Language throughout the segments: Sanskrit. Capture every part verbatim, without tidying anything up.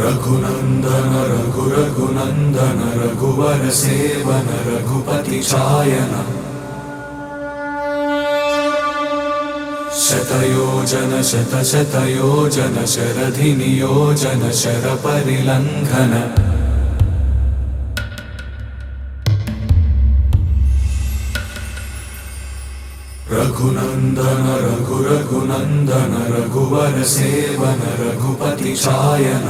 रघुनंदन रघु रघुनंदन रघुवर सेवन रघुपति चायन शतयोजन शत शतयोजन शरधि नियोजन शर परिलंघन रघुनंदन रघु रघुनंदन रघुवर सेवन रघुपति चायन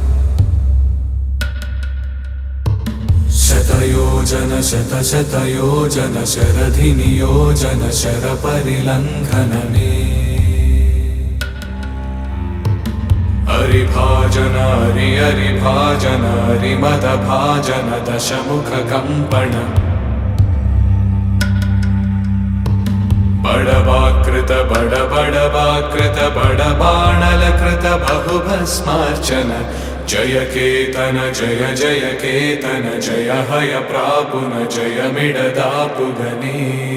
शतयोजन शत शतयोजन शरधि नियोजन शर परिलंघन में हरिभाजन हरि हरिभाजन हरिमद भाजन दशमुख कंपन बड़वाकृत बड़ बड़वाकृत बड़बाणलकृत बहुभस्मार्चन जय केतन जय जय केतन जय हय प्रापुन जय मिडदापुगने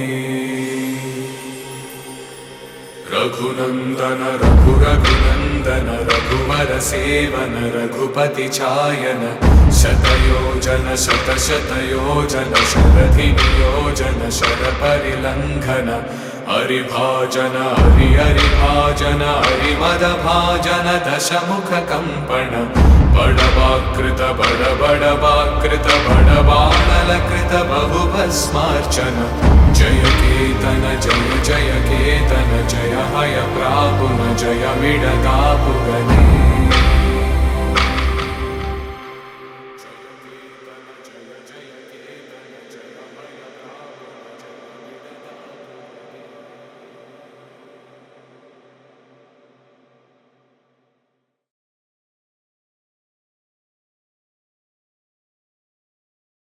रघुनंदन रघु रघुनंदन रघुवर सेवन रघुपति चायन शतयोजन शत शतयोजन शरधि नियोजन शर परिलंघन हरिभाजन हरि हरिभाजन हरिमद भाजन दशमुख कंपन बड़वाकृत बड़ बड़वाकृत बड़बाणलकृत बहुभस्मार्चन जय केतन जय जय केतन जय हय प्रापुन जय मिडदापुगने।